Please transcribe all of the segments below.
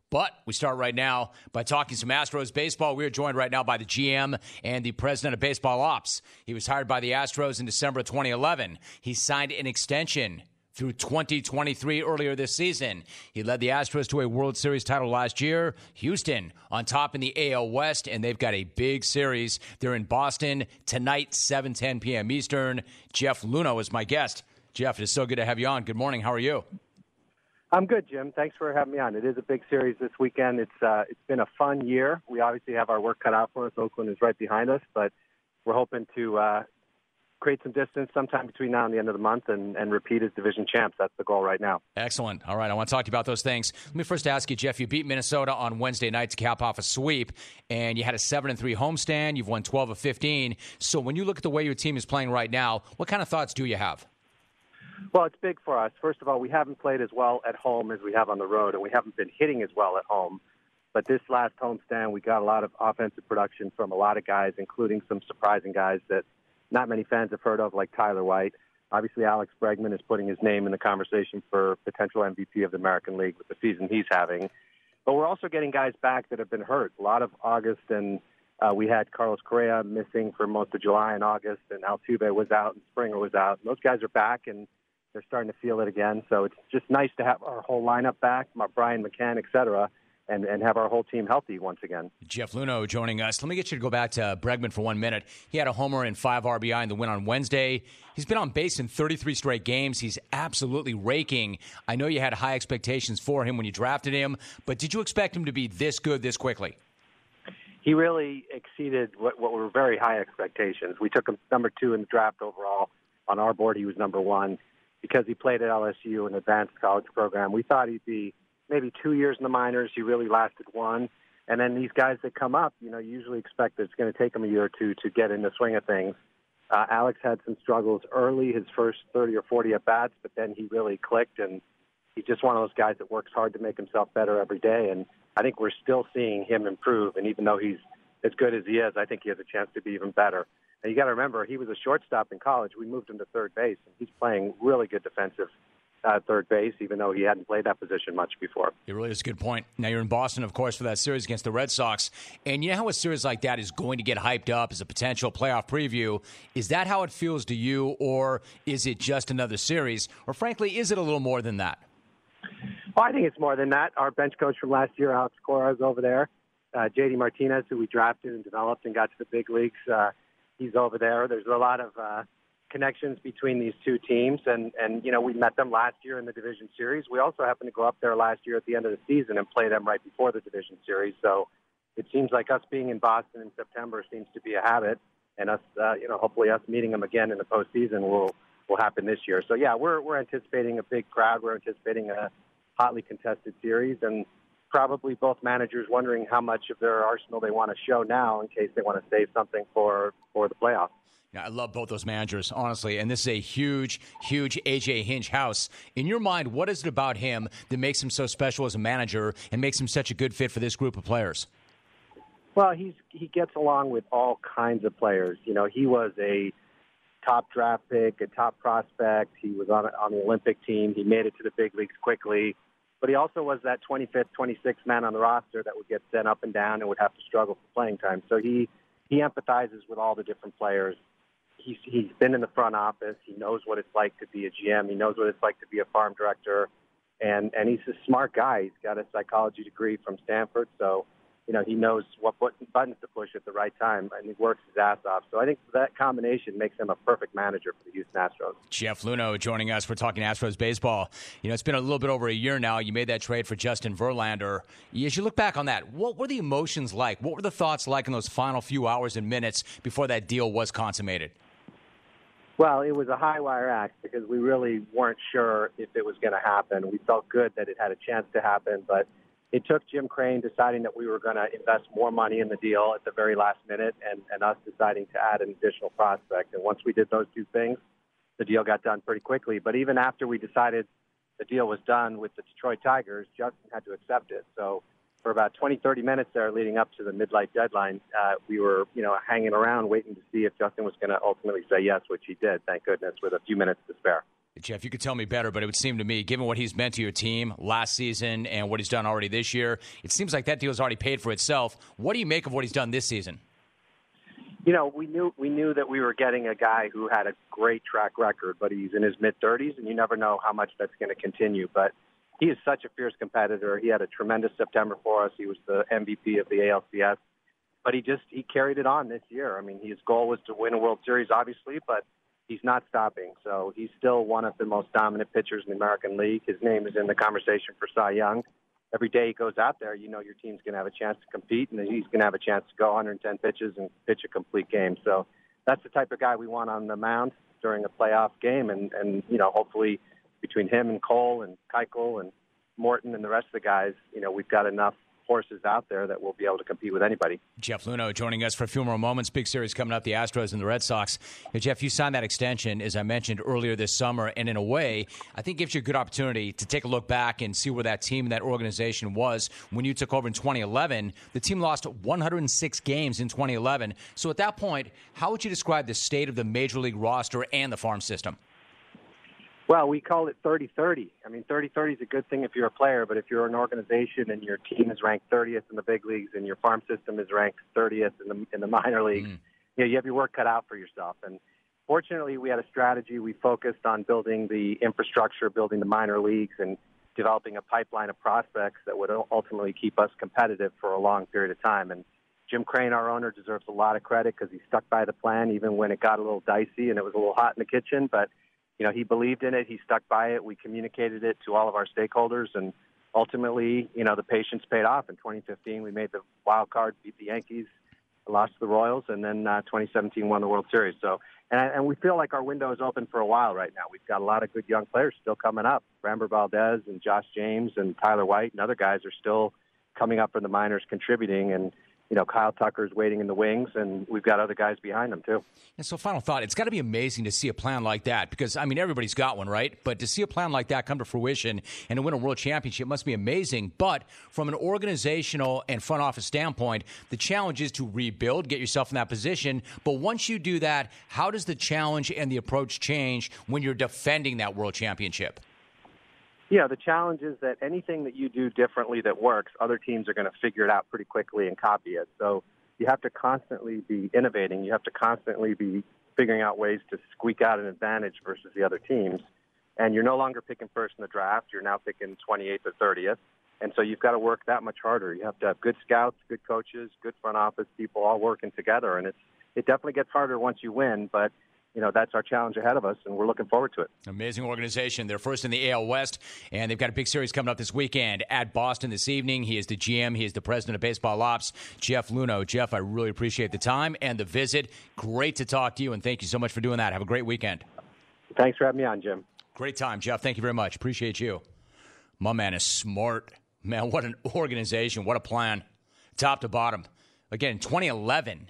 But we start right now by talking some Astros baseball. We are joined right now by the GM and the president of baseball ops. He was hired by the Astros in December of 2011. He signed an extension through 2023 earlier this season. He led the Astros to a World Series title last year. Houston on top in the AL West, and they've got a big series. They're in Boston tonight, 7:10 p.m. Eastern. Jeff Luhnow is my guest. Jeff, it is so good to have you on. Good morning. How are you? I'm good, Jim. Thanks for having me on. It is a big series this weekend. It's been a fun year. We obviously have our work cut out for us. Oakland is right behind us, but we're hoping to create some distance sometime between now and the end of the month and repeat as division champs. That's the goal right now. Excellent. All right, I want to talk to you about those things. Let me first ask you, Jeff, you beat Minnesota on Wednesday night to cap off a sweep, and you had a 7-3 homestand. You've won 12 of 15. So when you look at the way your team is playing right now, what kind of thoughts do you have? Well, it's big for us. First of all, we haven't played as well at home as we have on the road, and we haven't been hitting as well at home. But this last homestand, we got a lot of offensive production from a lot of guys, including some surprising guys that not many fans have heard of, like Tyler White. Obviously, Alex Bregman is putting his name in the conversation for potential MVP of the American League with the season he's having. But we're also getting guys back that have been hurt. A lot of August, and we had Carlos Correa missing for most of July and August, and Altuve was out, and Springer was out. And those guys are back, and they're starting to feel it again. So it's just nice to have our whole lineup back, Brian McCann, et cetera, and have our whole team healthy once again. Jeff Luhnow joining us. Let me get you to go back to Bregman for 1 minute. He had a homer and 5 RBI in the win on Wednesday. He's been on base in 33 straight games. He's absolutely raking. I know you had high expectations for him when you drafted him, but did you expect him to be this good this quickly? He really exceeded what were very high expectations. We took him number 2 in the draft overall. On our board, he was number 1 because he played at LSU, an advanced college program. We thought he'd be maybe 2 years in the minors. He really lasted 1. And then these guys that come up, you usually expect that it's going to take them a year or two to get in the swing of things. Alex had some struggles early, his first 30 or 40 at-bats, but then he really clicked, and he's just one of those guys that works hard to make himself better every day. And I think we're still seeing him improve. And even though he's as good as he is, I think he has a chance to be even better. And you got to remember, he was a shortstop in college. We moved him to third base, and he's playing really good defensive third base, even though he hadn't played that position much before. It really is a good point. Now, you're in Boston, of course, for that series against the Red Sox. And you know how a series like that is going to get hyped up as a potential playoff preview? Is that how it feels to you, or is it just another series? Or, frankly, is it a little more than that? Well, I think it's more than that. Our bench coach from last year, Alex Cora, is over there. J.D. Martinez, who we drafted and developed and got to the big leagues, he's over there. There's a lot of connections between these two teams, and we met them last year in the division series. We also happened to go up there last year at the end of the season and play them right before the division series. So it seems like us being in Boston in September seems to be a habit, and us, hopefully us meeting them again in the postseason will happen this year. So yeah, we're anticipating a big crowd. We're anticipating a hotly contested series, and probably both managers wondering how much of their arsenal they want to show now in case they want to save something for the playoffs. Yeah, I love both those managers, honestly, and this is a huge, huge A.J. Hinch house. In your mind, what is it about him that makes him so special as a manager and makes him such a good fit for this group of players? Well, he gets along with all kinds of players. He was a top draft pick, a top prospect. He was on the Olympic team. He made it to the big leagues quickly. But he also was that 25th, 26th man on the roster that would get sent up and down and would have to struggle for playing time. So he empathizes with all the different players. He's been in the front office. He knows what it's like to be a GM. He knows what it's like to be a farm director. And he's a smart guy. He's got a psychology degree from Stanford. So, he knows what buttons to push at the right time, and he works his ass off. So I think that combination makes him a perfect manager for the Houston Astros. Jeff Luhnow joining us. We're talking Astros baseball. It's been a little bit over a year now. You made that trade for Justin Verlander. As you look back on that, what were the emotions like? What were the thoughts like in those final few hours and minutes before that deal was consummated? Well, it was a high-wire act because we really weren't sure if it was going to happen. We felt good that it had a chance to happen, but it took Jim Crane deciding that we were going to invest more money in the deal at the very last minute and us deciding to add an additional prospect. And once we did those two things, the deal got done pretty quickly. But even after we decided the deal was done with the Detroit Tigers, Justin had to accept it. So for about 20, 30 minutes there leading up to the midnight deadline, we were, hanging around waiting to see if Justin was going to ultimately say yes, which he did, thank goodness, with a few minutes to spare. Jeff, you could tell me better, but it would seem to me, given what he's meant to your team last season and what he's done already this year, it seems like that deal's already paid for itself. What do you make of what he's done this season? You know, we knew that we were getting a guy who had a great track record, but he's in his mid-30s, and you never know how much that's going to continue. But he is such a fierce competitor. He had a tremendous September for us. He was the MVP of the ALCS. But he carried it on this year. I mean, his goal was to win a World Series, obviously, but he's not stopping. So he's still one of the most dominant pitchers in the American League. His name is in the conversation for Cy Young. Every day he goes out there, you know your team's going to have a chance to compete, and he's going to have a chance to go 110 pitches and pitch a complete game. So that's the type of guy we want on the mound during a playoff game. And you know, hopefully between him and Cole and Keuchel and Morton and the rest of the guys, you know, we've got enough horses out there that will be able to compete with anybody. Jeff Luhnow joining us for a few more moments. Big series coming up, the Astros and the Red Sox. Hey, Jeff, you signed that extension, as I mentioned earlier this summer, and in a way, I think gives you a good opportunity to take a look back and see where that team and that organization was when you took over in 2011. The team lost 106 games in 2011. So at that point, how would you describe the state of the Major League roster and the farm system? Well, we call it 30-30. I mean, 30-30 is a good thing if you're a player, but if you're an organization and your team is ranked 30th in the big leagues and your farm system is ranked 30th in the minor leagues, you know, you have your work cut out for yourself. And fortunately, we had a strategy. We focused on building the infrastructure, building the minor leagues, and developing a pipeline of prospects that would ultimately keep us competitive for a long period of time. And Jim Crane, our owner, deserves a lot of credit because he stuck by the plan even when it got a little dicey and it was a little hot in the kitchen. But you know, he believed in it. He stuck by it. We communicated it to all of our stakeholders, and ultimately, you know, the patience paid off. In 2015, we made the wild card, beat the Yankees, lost to the Royals, and then 2017 won the World Series. So, and we feel like our window is open for a while right now. We've got a lot of good young players still coming up. Framber Valdez and Josh James and Tyler White and other guys are still coming up from the minors contributing, and you know, Kyle Tucker's waiting in the wings, and we've got other guys behind him, too. And so final thought, it's got to be amazing to see a plan like that because, I mean, everybody's got one, right? But to see a plan like that come to fruition and to win a world championship must be amazing. But from an organizational and front office standpoint, the challenge is to rebuild, get yourself in that position. But once you do that, how does the challenge and the approach change when you're defending that world championship? Yeah, the challenge is that anything that you do differently that works, other teams are going to figure it out pretty quickly and copy it. So you have to constantly be innovating. You have to constantly be figuring out ways to squeak out an advantage versus the other teams. And you're no longer picking first in the draft. You're now picking 28th or 30th. And so you've got to work that much harder. You have to have good scouts, good coaches, good front office people all working together. And it definitely gets harder once you win, but you know, that's our challenge ahead of us, and we're looking forward to it. Amazing organization. They're first in the AL West, and they've got a big series coming up this weekend at Boston this evening. He is the GM. He is the president of baseball ops, Jeff Luhnow. Jeff, I really appreciate the time and the visit. Great to talk to you, and thank you so much for doing that. Have a great weekend. Thanks for having me on, Jim. Great time, Jeff. Thank you very much. Appreciate you. My man is smart. Man, what an organization. What a plan. Top to bottom. Again, in 2011,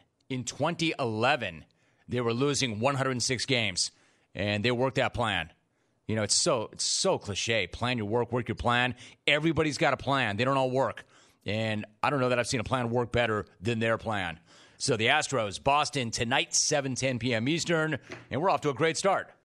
they were losing 106 games, and they worked that plan. You know, it's so cliche. Plan your work, work your plan. Everybody's got a plan. They don't all work. And I don't know that I've seen a plan work better than their plan. So the Astros, Boston, tonight, 7:10 p.m. Eastern, and we're off to a great start.